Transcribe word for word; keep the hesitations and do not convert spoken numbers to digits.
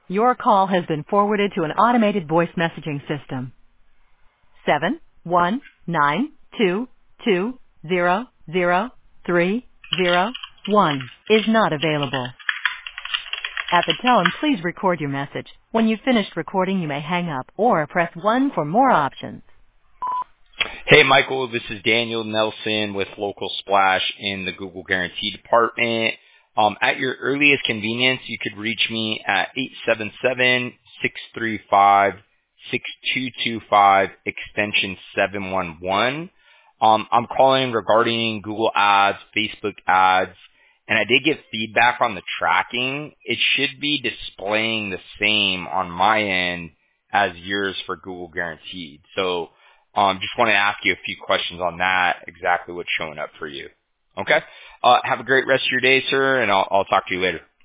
Your call has been forwarded to an automated voice messaging system. Seven one nine two two zero zero three zero one is not available. At the tone, please record your message. When you've finished recording, you may hang up or press one for more options. Hey, Michael, this is Daniel Nelson with Local Splash in the Google Guarantee Department. Um, at your earliest convenience, you could reach me at eight seven seven, six three five, six two two five, extension seven one one. Um, I'm calling regarding Google Ads, Facebook Ads, and I did get feedback on the tracking. It should be displaying the same on my end as yours for Google Guaranteed. So um, just want to ask you a few questions on that, exactly what's showing up for you. Okay? Uh, have a great rest of your day, sir, and I'll, I'll talk to you later.